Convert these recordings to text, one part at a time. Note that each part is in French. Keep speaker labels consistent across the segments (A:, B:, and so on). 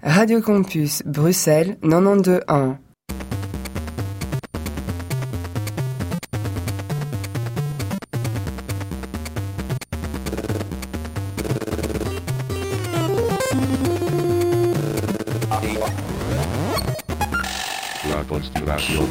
A: Radio Campus Bruxelles 92.1.
B: La Conspiration.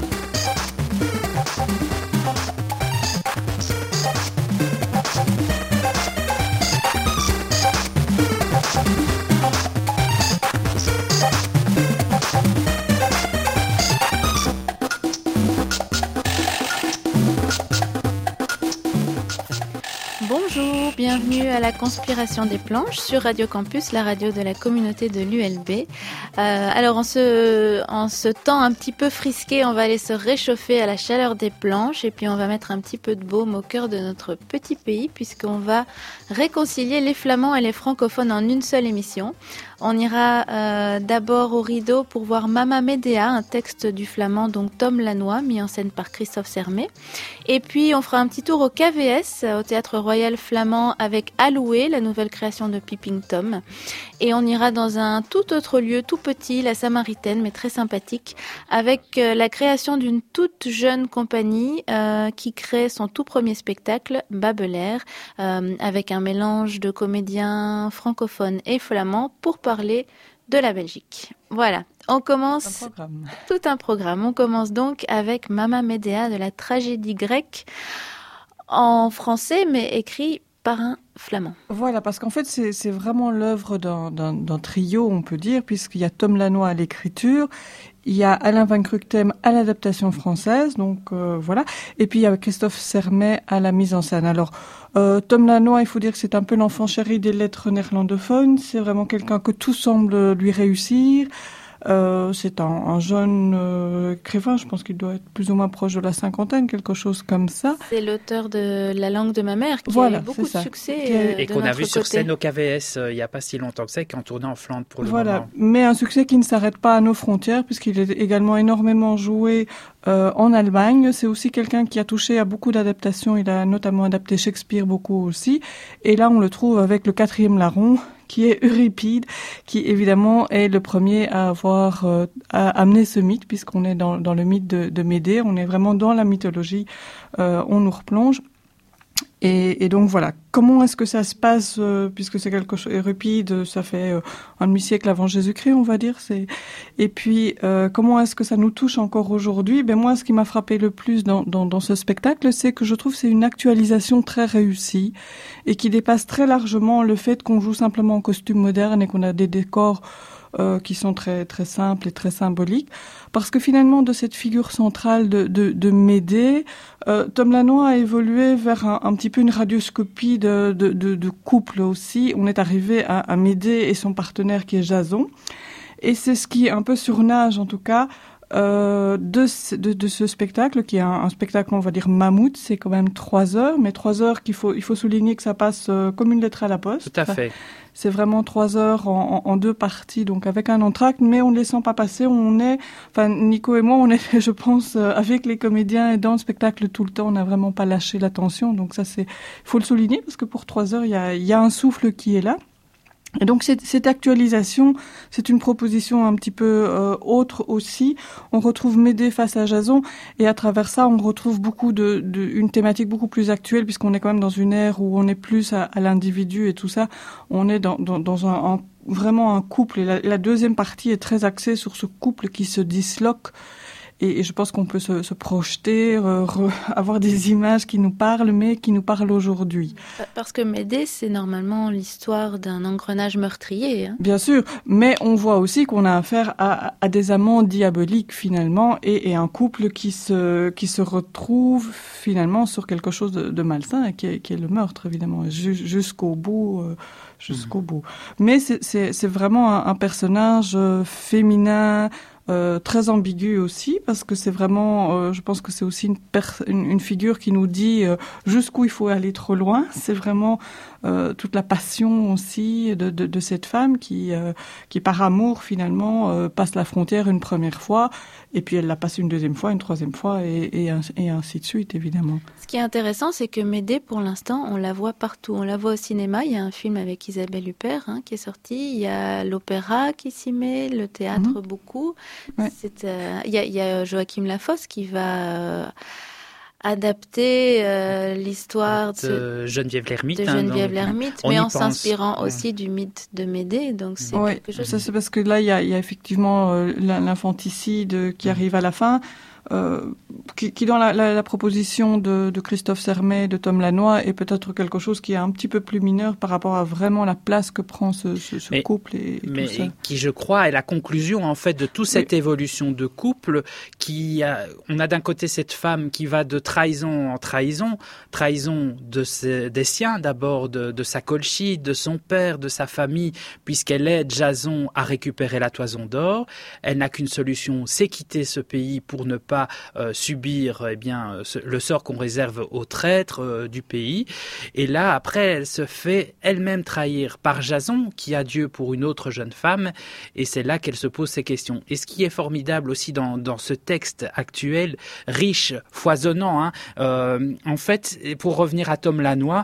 C: Bonjour, bienvenue à la Conspiration des planches sur Radio Campus, la radio de la communauté de l'ULB. Alors en ce temps un petit peu frisqué, on va aller se réchauffer à la chaleur des planches et puis on va mettre un petit peu de baume au cœur de notre petit pays puisqu'on va réconcilier les flamands et les francophones en une seule émission. On ira d'abord au rideau pour voir Mama Medea, un texte du flamand, donc Tom Lanois, mis en scène par Christophe Sermet. Et puis on fera un petit tour au KVS, au Théâtre Royal Flamand, avec Aloué, la nouvelle création de Peeping Tom. Et on ira dans un tout autre lieu, tout petit, la Samaritaine, mais très sympathique, avec la création d'une toute jeune compagnie qui crée son tout premier spectacle, Babelair, avec un mélange de comédiens francophones et flamands pour parler de la Belgique. Voilà, on commence tout un programme. On commence donc avec Mama Medea de la tragédie grecque en français, mais écrit par un flamand.
D: Voilà, parce qu'en fait, c'est vraiment l'œuvre d'un trio, on peut dire, puisqu'il y a Tom Lanois à l'écriture, il y a Alain Van Kruchtem à l'adaptation française, donc voilà, et puis il y a Christophe Sermet à la mise en scène. Alors, Tom Lanois, il faut dire que c'est un peu l'enfant chéri des lettres néerlandophones, c'est vraiment quelqu'un que tout semble lui réussir. C'est un jeune écrivain, je pense qu'il doit être plus ou moins proche de la cinquantaine, quelque chose comme ça.
C: C'est l'auteur de La langue de ma mère qui a eu beaucoup de succès
E: et qu'on a vu sur scène au KVS il n'y a pas si longtemps que ça, qui en tournait en Flandre pour le moment.
D: Mais un succès qui ne s'arrête pas à nos frontières, puisqu'il est également énormément joué en Allemagne. C'est aussi quelqu'un qui a touché à beaucoup d'adaptations, il a notamment adapté Shakespeare beaucoup aussi, et là on le trouve avec le 4e larron, qui est Euripide, qui évidemment est le premier à avoir amené ce mythe, puisqu'on est dans le mythe de Médée, on est vraiment dans la mythologie, on nous replonge. Et donc voilà, comment est-ce que ça se passe, puisque c'est quelque chose, Euripide, ça fait un demi-siècle avant Jésus-Christ, on va dire. Et puis, comment est-ce que ça nous touche encore aujourd'hui? Ben moi, ce qui m'a frappé le plus dans ce spectacle, c'est que je trouve que c'est une actualisation très réussie et qui dépasse très largement le fait qu'on joue simplement en costume moderne et qu'on a des décors qui sont très très simples et très symboliques, parce que finalement de cette figure centrale de Médée, Tom Lanois a évolué vers un petit peu une radioscopie de couple aussi. On est arrivé à Médée et son partenaire qui est Jason, et c'est ce qui un peu surnage en tout cas de ce spectacle, qui est un spectacle, on va dire mammouth. C'est quand même 3 heures, mais 3 heures il faut souligner que ça passe comme une lettre à la poste.
E: Tout à fait.
D: C'est vraiment 3 heures en 2 parties, donc avec un entracte, mais on ne les sent pas passer. Nico et moi, on est, je pense, avec les comédiens et dans le spectacle tout le temps. On n'a vraiment pas lâché l'attention, donc ça il faut le souligner, parce que pour 3 heures, il y a un souffle qui est là. Et donc cette actualisation, c'est une proposition un petit peu autre aussi. On retrouve Médée face à Jason, et à travers ça, on retrouve beaucoup une thématique beaucoup plus actuelle, puisqu'on est quand même dans une ère où on est plus à l'individu et tout ça. On est dans vraiment un couple, et la deuxième partie est très axée sur ce couple qui se disloque. Et je pense qu'on peut se projeter, avoir des images qui nous parlent, mais qui nous parlent aujourd'hui.
C: Parce que Médée, c'est normalement l'histoire d'un engrenage meurtrier. Hein.
D: Bien sûr, mais on voit aussi qu'on a affaire à des amants diaboliques finalement, et un couple qui se retrouve finalement sur quelque chose de malsain, qui est le meurtre évidemment, jusqu'au bout. Mais c'est vraiment un personnage féminin, très ambiguë aussi, parce que c'est vraiment, je pense que c'est aussi une figure qui nous dit jusqu'où il faut aller trop loin. C'est vraiment toute la passion aussi de cette femme qui par amour finalement passe la frontière une première fois, et puis elle la passe une deuxième fois, une troisième fois, et ainsi de suite, évidemment.
C: Ce qui est intéressant, c'est que Médée, pour l'instant, on la voit partout. On la voit au cinéma, il y a un film avec Isabelle Huppert qui est sorti, il y a l'opéra qui s'y met, le théâtre beaucoup. Ouais. Il y a Joachim Lafosse qui va adapter l'histoire
E: de Geneviève l'Ermite,
C: mais en s'inspirant aussi du mythe de Médée. Donc c'est quelque chose.
D: Ça c'est parce que là il y a effectivement l'infanticide qui arrive à la fin. Qui dans la proposition de Christophe Sermet, de Tom Lannoy, est peut-être quelque chose qui est un petit peu plus mineur par rapport à vraiment la place que prend ce couple et tout ça.
E: Mais qui, je crois, est la conclusion en fait de toute cette évolution de couple. On a d'un côté cette femme qui va de trahison en trahison des siens d'abord, de sa Colchide, de son père, de sa famille, puisqu'elle aide Jason à récupérer la toison d'or. Elle n'a qu'une solution, c'est quitter ce pays pour ne pas subir le sort qu'on réserve aux traîtres du pays. Et là, après, elle se fait elle-même trahir par Jason, qui a Dieu pour une autre jeune femme, et c'est là qu'elle se pose ces questions. Et ce qui est formidable aussi dans ce texte actuel, riche, foisonnant, en fait, pour revenir à Tom Lannoy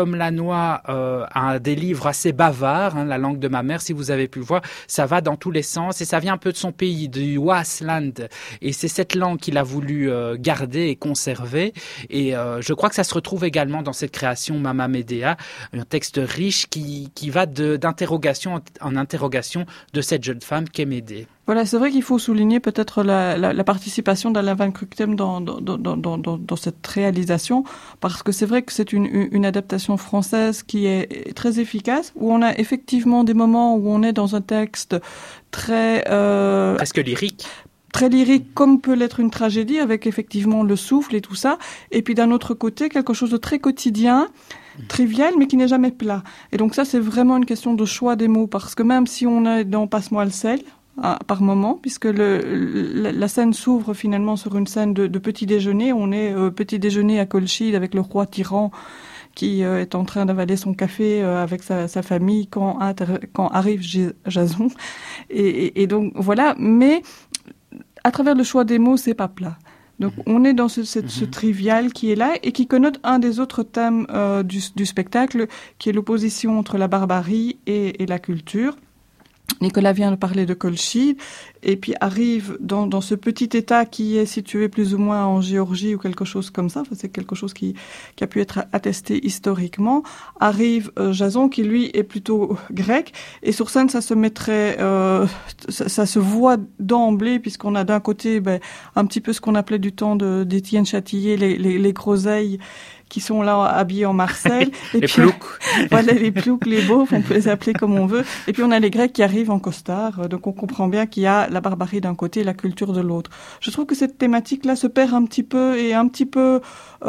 E: a des livres assez bavards, La langue de ma mère, si vous avez pu le voir, ça va dans tous les sens, et ça vient un peu de son pays, du Waasland, et c'est cette langue qu'il a voulu garder et conserver, et je crois que ça se retrouve également dans cette création Mama Medea, un texte riche qui va d'interrogation en interrogation de cette jeune femme qu'est Médée.
D: Voilà, c'est vrai qu'il faut souligner peut-être la participation d'Alain Van Kruchten dans cette réalisation, parce que c'est vrai que c'est une adaptation française qui est très efficace, où on a effectivement des moments où on est dans un texte très
E: presque lyrique.
D: Très lyrique, comme peut l'être une tragédie, avec effectivement le souffle et tout ça. Et puis d'un autre côté, quelque chose de très quotidien, trivial, mais qui n'est jamais plat. Et donc ça, c'est vraiment une question de choix des mots, parce que même si on est dans Passe-moi le sel, par moment, puisque la scène s'ouvre finalement sur une scène de petit déjeuner. On est petit déjeuner à Colchide avec le roi tyran qui est en train d'avaler son café avec sa famille quand arrive Jason. Et donc voilà, mais à travers le choix des mots, c'est pas plat. Donc on est dans ce trivial qui est là et qui connote un des autres thèmes du spectacle, qui est l'opposition entre la barbarie et la culture. Nicolas vient de parler de Colchide, et puis arrive dans ce petit État qui est situé plus ou moins en Géorgie ou quelque chose comme ça, enfin, c'est quelque chose qui a pu être attesté historiquement, arrive Jason qui lui est plutôt grec, et sur scène ça se mettrait, ça se voit d'emblée, puisqu'on a d'un côté un petit peu ce qu'on appelait du temps d'Étienne Châtillier, les groseilles, qui sont là habillés en Marcel.
E: Et les ploucs.
D: Voilà, les ploucs, les beaufs, on peut les appeler comme on veut. Et puis on a les Grecs qui arrivent en costard. Donc on comprend bien qu'il y a la barbarie d'un côté et la culture de l'autre. Je trouve que cette thématique-là se perd un petit peu et un petit peu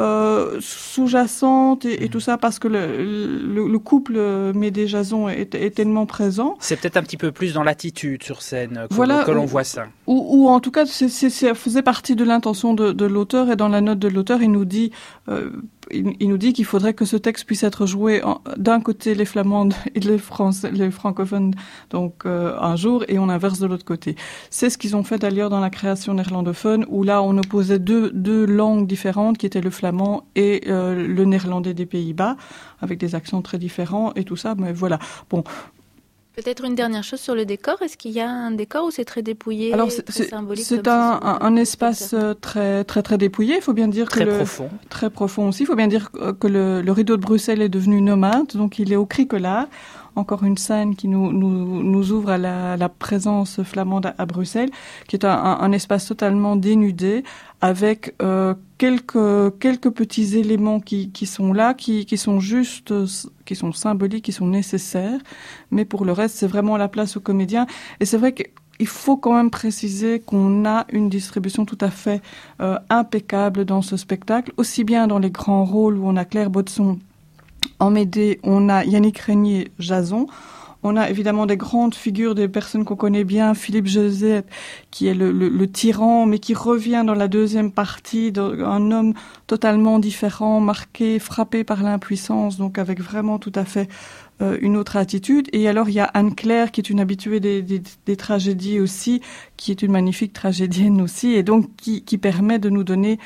D: sous-jacente et tout ça, parce que le couple Médée-Jason est tellement présent.
E: C'est peut-être un petit peu plus dans l'attitude sur scène que l'on voit ça.
D: Ou en tout cas, ça faisait partie de l'intention de l'auteur, et dans la note de l'auteur, il nous dit qu'il faudrait que ce texte puisse être joué d'un côté les flamandes et les francophones, donc un jour, et on inverse de l'autre côté. C'est ce qu'ils ont fait d'ailleurs dans la création néerlandophone, où là on opposait deux langues différentes, qui étaient le flamand et le néerlandais des Pays-Bas, avec des accents très différents et tout ça. Mais voilà. Bon.
C: Peut-être une dernière chose sur le décor. Est-ce qu'il y a un décor ou c'est très dépouillé?
D: Alors
C: très symbolique?
D: C'est un espace très très très dépouillé. Il faut bien dire
E: profond.
D: Très profond aussi. Il faut bien dire que le rideau de Bruxelles est devenu nomade, donc il est au Cricolas. Encore une scène qui nous ouvre à la présence flamande à Bruxelles, qui est un espace totalement dénudé, avec quelques petits éléments qui sont là, qui sont juste, qui sont symboliques, qui sont nécessaires, mais pour le reste, c'est vraiment la place aux comédiens. Et c'est vrai qu'il faut quand même préciser qu'on a une distribution tout à fait impeccable dans ce spectacle, aussi bien dans les grands rôles où on a Claire Baudson en Médée, on a Yannick Régnier, Jason. On a évidemment des grandes figures, des personnes qu'on connaît bien, Philippe Josette, qui est le tyran, mais qui revient dans la deuxième partie, un homme totalement différent, marqué, frappé par l'impuissance, donc avec vraiment tout à fait une autre attitude. Et alors il y a Anne-Claire qui est une habituée des tragédies aussi, qui est une magnifique tragédienne aussi, et donc qui permet de nous donner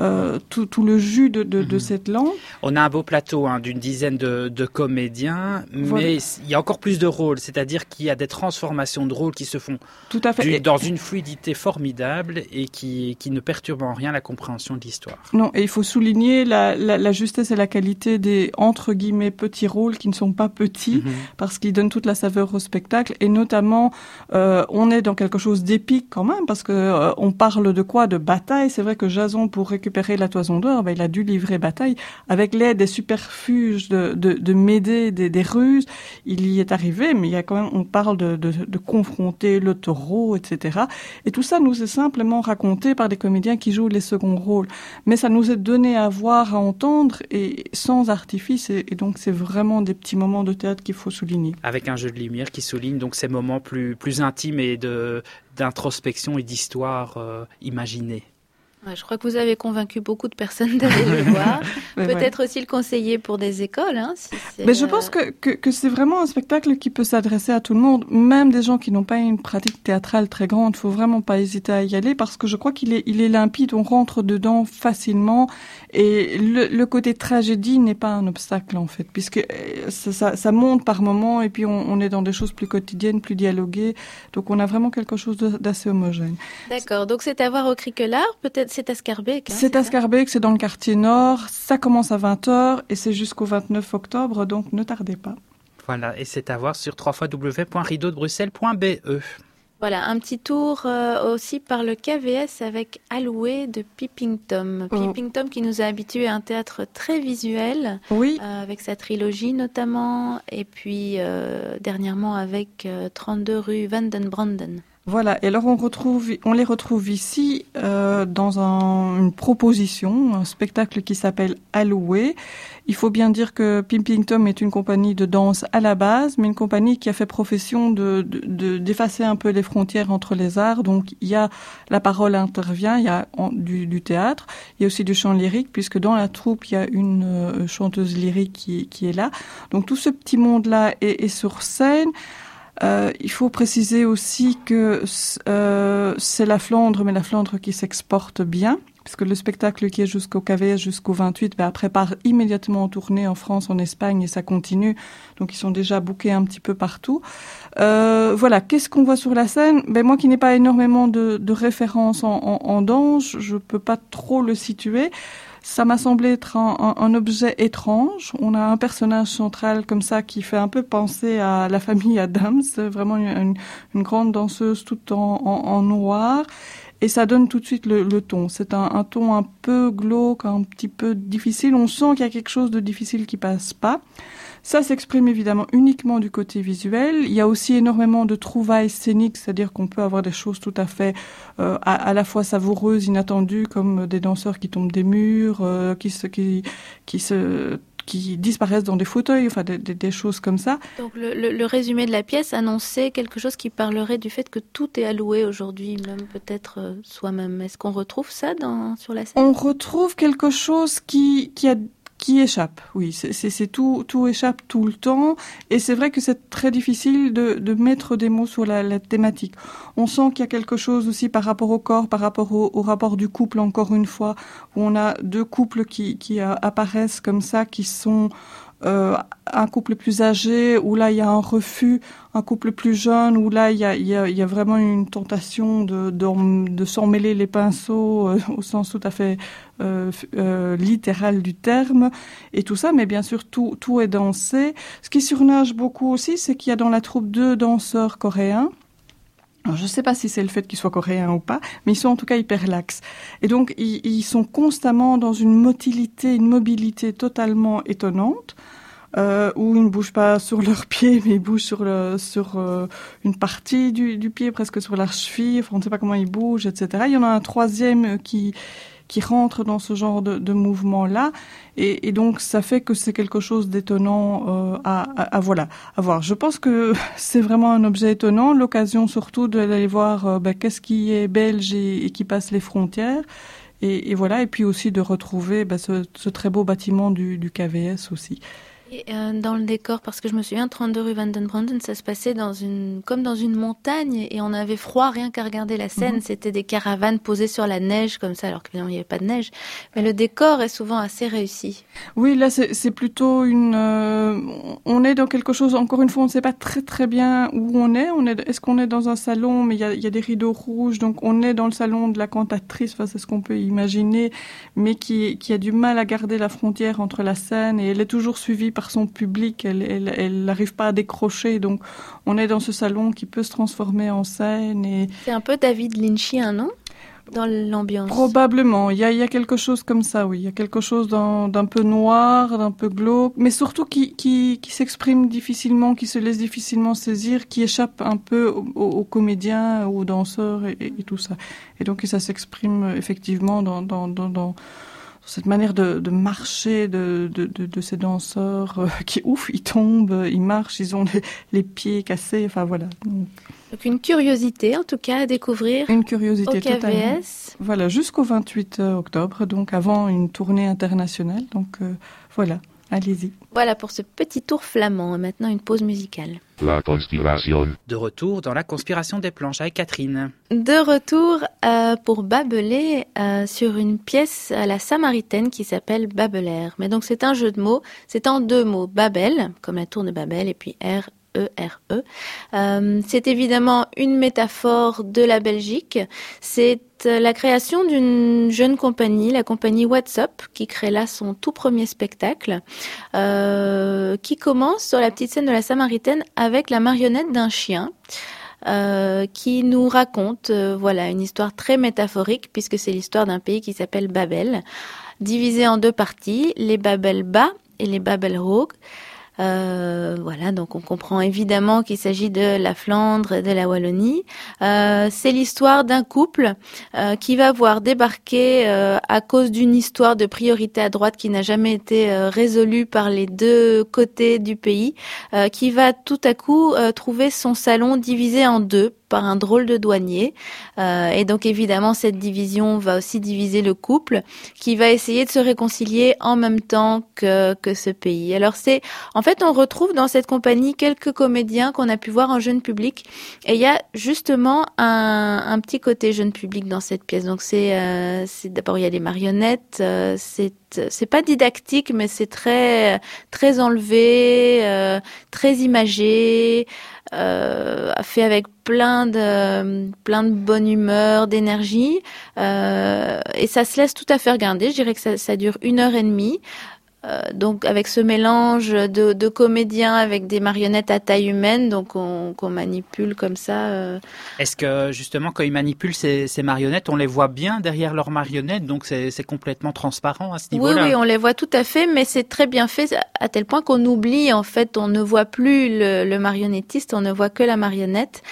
D: tout le jus de cette langue.
E: On a un beau plateau d'une dizaine de comédiens,
D: Voilà.
E: mais il y a encore plus de rôles, c'est-à-dire qu'il y a des transformations de rôles qui se font
D: Tout à fait.
E: dans une fluidité formidable et qui ne perturbent en rien la compréhension de l'histoire.
D: Non, et il faut souligner la justesse et la qualité des, entre guillemets, petits rôles qui ne sont pas petits, parce qu'ils donnent toute la saveur au spectacle, et notamment, on est dans quelque chose d'épique quand même, parce que on parle de quoi? De bataille. C'est vrai que Jason, pour récupérer la Toison d'Or, il a dû livrer bataille avec l'aide des superfuges de Médée, des ruses. Il y est arrivé, mais il y a quand même, on parle de confronter le taureau, etc. Et tout ça nous est simplement raconté par des comédiens qui jouent les seconds rôles. Mais ça nous est donné à voir, à entendre, et sans artifice, et donc c'est vraiment des petits moments de théâtre qu'il faut souligner.
E: Avec un jeu de lumière qui souligne donc ces moments plus intimes et d'introspection et d'histoire imaginée.
C: Ouais, je crois que vous avez convaincu beaucoup de personnes d'aller le voir.
D: Mais
C: Peut-être aussi le conseiller pour des écoles.
D: Mais je pense que c'est vraiment un spectacle qui peut s'adresser à tout le monde, même des gens qui n'ont pas une pratique théâtrale très grande. Il faut vraiment pas hésiter à y aller, parce que je crois qu'il est limpide, on rentre dedans facilement, et le côté tragédie n'est pas un obstacle en fait, puisque ça monte par moments, et puis on est dans des choses plus quotidiennes, plus dialoguées, donc on a vraiment quelque chose d'assez homogène.
C: D'accord, donc c'est à voir au Criquelard, peut-être c'est à Scarbeck.
D: C'est à Scarbeck, c'est dans le quartier nord, ça commence à 20h et c'est jusqu'au 29 octobre, donc ne tardez pas.
E: Voilà, et c'est à voir sur www.rideaudebruxelles.be.
C: Voilà, un petit tour aussi par le KVS avec Aloué de Peeping Tom. Peeping Tom qui nous a habitués à un théâtre très visuel,
D: oui.
C: Avec sa trilogie notamment, et puis dernièrement avec 32 rue Van den Branden.
D: Voilà, et alors on les retrouve ici dans une proposition, un spectacle qui s'appelle Aloué. Il faut bien dire que Peeping Tom est une compagnie de danse à la base, mais une compagnie qui a fait profession d'effacer un peu les frontières entre les arts. Donc il y a la parole intervient, il y a du théâtre, il y a aussi du chant lyrique, puisque dans la troupe il y a une chanteuse lyrique qui est là. Donc tout ce petit monde-là est sur scène. Il faut préciser aussi que c'est la Flandre, mais la Flandre qui s'exporte bien, puisque le spectacle qui est jusqu'au KVS, jusqu'au 28, après part immédiatement en tournée en France, en Espagne, et ça continue. Donc ils sont déjà bookés un petit peu partout. Voilà, qu'est-ce qu'on voit sur la scène? Moi qui n'ai pas énormément de références en danse, je peux pas trop le situer. Ça m'a semblé être un objet étrange. On a un personnage central comme ça qui fait un peu penser à la famille Addams, vraiment une grande danseuse toute en noir. Et ça donne tout de suite le ton. C'est un ton un peu glauque, un petit peu difficile. On sent qu'il y a quelque chose de difficile qui passe pas. Ça s'exprime évidemment uniquement du côté visuel. Il y a aussi énormément de trouvailles scéniques, c'est-à-dire qu'on peut avoir des choses tout à fait à la fois savoureuses, inattendues, comme des danseurs qui tombent des murs, qui disparaissent dans des fauteuils, enfin des choses comme ça.
C: Donc le résumé de la pièce annonçait quelque chose qui parlerait du fait que tout est alloué aujourd'hui, même peut-être soi-même. Est-ce qu'on retrouve ça sur la scène?
D: On retrouve quelque chose qui échappe, oui, c'est tout échappe tout le temps, et c'est vrai que c'est très difficile de mettre des mots sur la thématique. On sent qu'il y a quelque chose aussi par rapport au corps, par rapport au rapport du couple, encore une fois, où on a deux couples qui apparaissent comme ça, qui sont un couple plus âgé, où là il y a un refus, un couple plus jeune, où là il y a vraiment une tentation de s'en mêler les pinceaux au sens tout à fait littéral du terme, et tout ça, mais bien sûr tout est dansé. Ce qui surnage beaucoup aussi, c'est qu'il y a dans la troupe 2 danseurs coréens. Alors, je ne sais pas si c'est le fait qu'ils soient coréens ou pas, mais ils sont en tout cas hyper laxes. Et donc, ils sont constamment dans une mobilité totalement étonnante, où ils ne bougent pas sur leurs pieds, mais ils bougent sur une partie du pied, presque sur la cheville. Enfin, on ne sait pas comment ils bougent, etc. Il y en a un troisième qui qui rentrent dans ce genre de mouvement-là. Et donc, ça fait que c'est quelque chose d'étonnant à voir. Je pense que c'est vraiment un objet étonnant, l'occasion surtout d'aller voir qu'est-ce qui est belge et qui passe les frontières. Et voilà, et puis aussi de retrouver ce très beau bâtiment du KVS aussi.
C: Et dans le décor, parce que je me souviens, 32 rue Van den Branden, ça se passait comme dans une montagne, et on avait froid rien qu'à regarder la scène. C'était des caravanes posées sur la neige comme ça, alors qu'évidemment il n'y avait pas de neige. Mais le décor est souvent assez réussi.
D: Oui, là c'est plutôt on est dans quelque chose. Encore une fois, on ne sait pas très très bien où on est. Est-ce qu'on est dans un salon, mais il y a des rideaux rouges, donc on est dans le salon de la cantatrice. Enfin, c'est ce qu'on peut imaginer, mais qui a du mal à garder la frontière entre la scène, et elle est toujours suivie par son public, elle n'arrive pas à décrocher, donc on est dans ce salon qui peut se transformer en scène.
C: C'est un peu David Lynchien, non ? Dans l'ambiance.
D: Probablement, il y a quelque chose comme ça, oui, il y a quelque chose d'un peu noir, d'un peu glauque, mais surtout qui s'exprime difficilement, qui se laisse difficilement saisir, qui échappe un peu aux comédiens, aux danseurs et tout ça. Et donc ça s'exprime effectivement dans cette manière de marcher de ces danseurs ils tombent, ils marchent, ils ont les pieds cassés, enfin voilà.
C: Donc une curiosité en tout cas à découvrir.
D: Une curiosité
C: au KVS.
D: Totalement. Voilà, jusqu'au 28 octobre, donc avant une tournée internationale. Donc voilà, allez-y.
C: Voilà pour ce petit tour flamand. Maintenant une pause musicale.
B: La conspiration.
E: De retour dans la conspiration des planches avec Catherine.
C: De retour pour babeler sur une pièce à la Samaritaine qui s'appelle Babelair. Mais donc c'est un jeu de mots, c'est en 2 mots. Babel, comme la tour de Babel, et puis R-E-R-E. C'est évidemment une métaphore de la Belgique. C'est la création d'une jeune compagnie, la compagnie WhatsApp, qui crée là son tout premier spectacle, qui commence sur la petite scène de la Samaritaine avec la marionnette d'un chien. Qui nous raconte une histoire très métaphorique, puisque c'est l'histoire d'un pays qui s'appelle Babel, divisé en 2 parties, les Babel bas et les Babel haut. Donc on comprend évidemment qu'il s'agit de la Flandre et de la Wallonie. C'est l'histoire d'un couple qui va voir débarquer à cause d'une histoire de priorité à droite qui n'a jamais été résolue par les 2 côtés du pays, qui va tout à coup trouver son salon divisé en 2 par un drôle de douanier. Et donc évidemment, cette division va aussi diviser le couple qui va essayer de se réconcilier en même temps que ce pays. Alors en fait, on retrouve dans cette compagnie quelques comédiens qu'on a pu voir en jeune public. Et il y a justement un petit côté jeune public dans cette pièce. Donc d'abord, il y a des marionnettes, c'est pas didactique, mais c'est très, très enlevé, très imagé, fait avec plein de bonne humeur, d'énergie, et ça se laisse tout à fait regarder. Je dirais que ça dure 1h30. Donc avec ce mélange de comédiens avec des marionnettes à taille humaine, donc qu'on manipule comme ça.
E: Est-ce que justement quand ils manipulent ces marionnettes, on les voit bien derrière leurs marionnettes, donc c'est complètement transparent à ce niveau-là?
C: Oui, on les voit tout à fait, mais c'est très bien fait à tel point qu'on oublie, en fait, on ne voit plus le marionnettiste, on ne voit que la marionnette.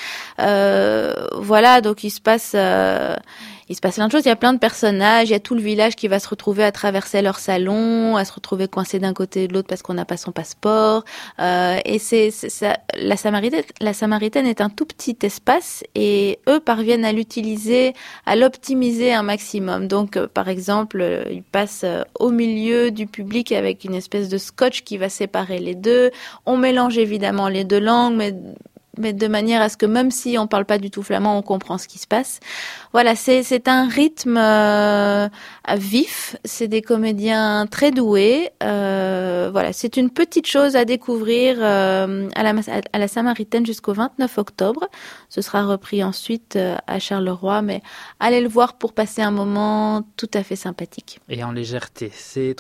C: Donc il se passe plein de choses. Il y a plein de personnages. Il y a tout le village qui va se retrouver à traverser leur salon, à se retrouver coincé d'un côté et de l'autre parce qu'on n'a pas son passeport. Et c'est ça. La Samaritaine est un tout petit espace et eux parviennent à l'utiliser, à l'optimiser un maximum. Donc, par exemple, ils passent au milieu du public avec une espèce de scotch qui va séparer les 2. On mélange évidemment les 2 langues, mais de manière à ce que même si on parle pas du tout flamand, on comprend ce qui se passe. Voilà, c'est un rythme vif, c'est des comédiens très doués. C'est une petite chose à découvrir à la Samaritaine jusqu'au 29 octobre. Ce sera repris ensuite à Charleroi, mais allez le voir pour passer un moment tout à fait sympathique.
E: Et en légèreté, c'est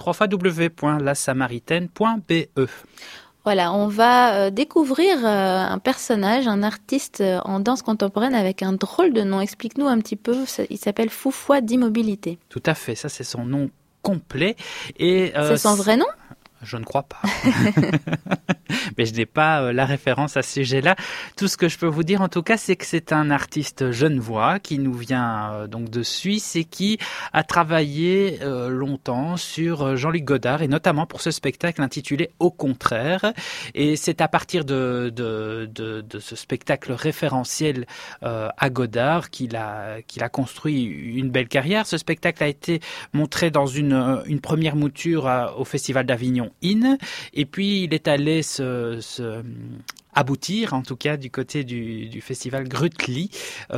E: www.lasamaritaine.be.
C: Voilà, on va découvrir un personnage, un artiste en danse contemporaine avec un drôle de nom. Explique-nous un petit peu, il s'appelle Foufoua d'Immobilité.
E: Tout à fait, ça c'est son nom complet. Et
C: c'est son vrai nom ?
E: Je ne crois pas. Mais je n'ai pas la référence à ce sujet-là. Tout ce que je peux vous dire, en tout cas, c'est que c'est un artiste genevois qui nous vient donc de Suisse et qui a travaillé longtemps sur Jean-Luc Godard et notamment pour ce spectacle intitulé Au contraire. Et c'est à partir de ce spectacle référentiel à Godard qu'il a construit une belle carrière. Ce spectacle a été montré dans une première mouture au Festival d'Avignon IN, et puis il est allé aboutir, en tout cas du côté du festival Grütli,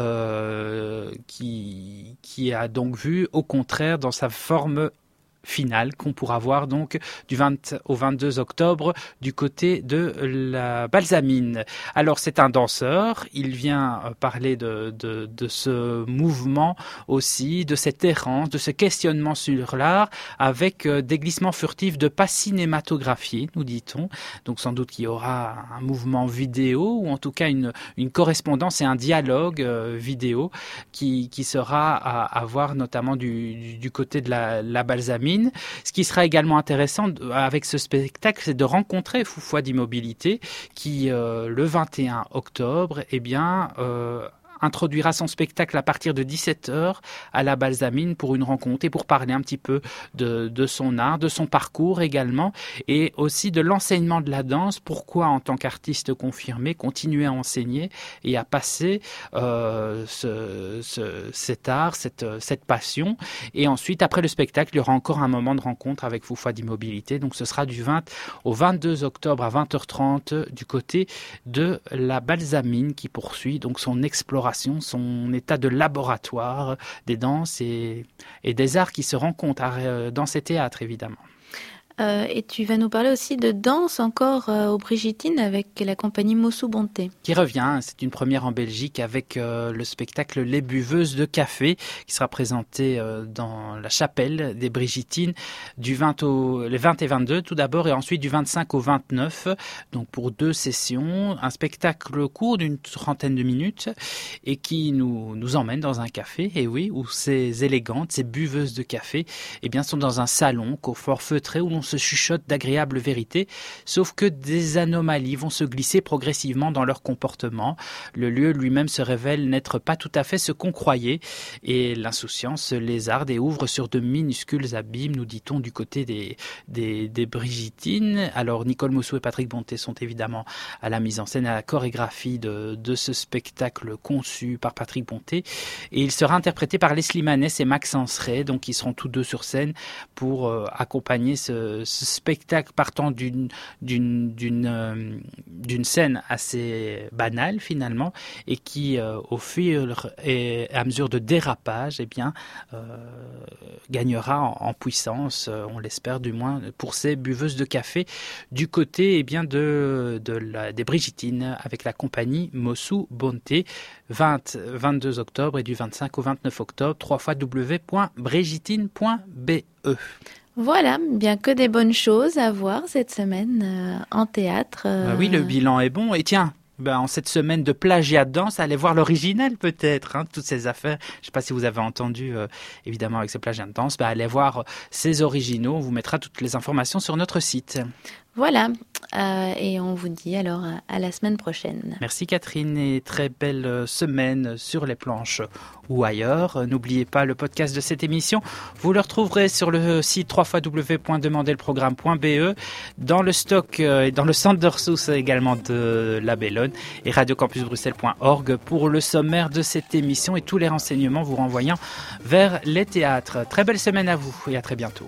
E: qui a donc vu Au contraire dans sa forme finale qu'on pourra voir donc du 20 au 22 octobre du côté de la Balsamine. Alors c'est un danseur, il vient parler de ce mouvement aussi, de cette errance, de ce questionnement sur l'art avec des glissements furtifs de pas cinématographiés, nous dit-on. Donc sans doute qu'il y aura un mouvement vidéo ou en tout cas une correspondance et un dialogue vidéo qui sera à voir notamment du côté de la Balsamine. Ce qui sera également intéressant avec ce spectacle, c'est de rencontrer Foufouad d'Immobilité qui, le 21 octobre, introduira son spectacle à partir de 17h à la Balsamine pour une rencontre et pour parler un petit peu de son art, de son parcours également et aussi de l'enseignement de la danse. Pourquoi en tant qu'artiste confirmé continuer à enseigner et à passer cet art, cette passion. Et ensuite, après le spectacle, il y aura encore un moment de rencontre avec Foufouad d'Immobilité. Donc ce sera du 20 au 22 octobre à 20h30 du côté de la Balsamine qui poursuit donc son exploration, son état de laboratoire des danses et des arts qui se rencontrent dans ces théâtres, évidemment.
C: Et tu vas nous parler aussi de danse encore aux Brigitines avec la compagnie Mossou Bonté.
E: Qui revient, c'est une première en Belgique avec le spectacle Les Buveuses de Café qui sera présenté dans la chapelle des Brigitines les 20 et 22 tout d'abord et ensuite du 25 au 29, donc pour 2 sessions, un spectacle court d'une trentaine de minutes et qui nous emmène dans un café, et oui, où ces élégantes, ces buveuses de café, sont dans un salon confort feutré où l'on se chuchote d'agréables vérités, sauf que des anomalies vont se glisser progressivement dans leur comportement. Le lieu lui-même se révèle n'être pas tout à fait ce qu'on croyait et l'insouciance se lézarde et ouvre sur de minuscules abîmes, nous dit-on, du côté des Brigitines. Alors Nicole Mossou et Patrick Bonté sont évidemment à la mise en scène, à la chorégraphie de ce spectacle conçu par Patrick Bonté et il sera interprété par Leslie Manès et Maxence Ray, donc ils seront tous deux sur scène pour accompagner ce spectacle partant d'une scène assez banale finalement et qui au fur et à mesure de dérapage gagnera en puissance, on l'espère du moins, pour ces buveuses de café du côté des Brigitines avec la compagnie Mossou Bonté, 22 octobre et du 25 au 29 octobre, www.brigitine.be.
C: Voilà, bien que des bonnes choses à voir cette semaine en théâtre.
E: Oui, le bilan est bon. Et tiens, en cette semaine de plagiat de danse, allez voir l'original peut-être, toutes ces affaires. Je ne sais pas si vous avez entendu, évidemment, avec ce plagiat de danse. Allez voir ces originaux. On vous mettra toutes les informations sur notre site.
C: Voilà, et on vous dit alors à la semaine prochaine.
E: Merci Catherine et très belle semaine sur les planches ou ailleurs. N'oubliez pas le podcast de cette émission. Vous le retrouverez sur le site www.demanderleprogramme.be, dans le stock et dans le centre de ressources également de la Bellone et radiocampusbruxelles.org pour le sommaire de cette émission et tous les renseignements vous renvoyant vers les théâtres. Très belle semaine à vous et à très bientôt.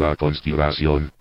B: La conspiration.